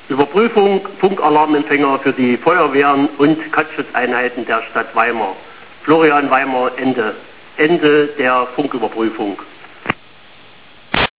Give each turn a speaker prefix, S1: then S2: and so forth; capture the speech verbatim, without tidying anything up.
S1: Überprüfung Funkalarmempfänger für die Feuerwehren und Katzschutzeinheiten der Stadt Weimar. Florian Weimar, Ende. Ende der Funküberprüfung.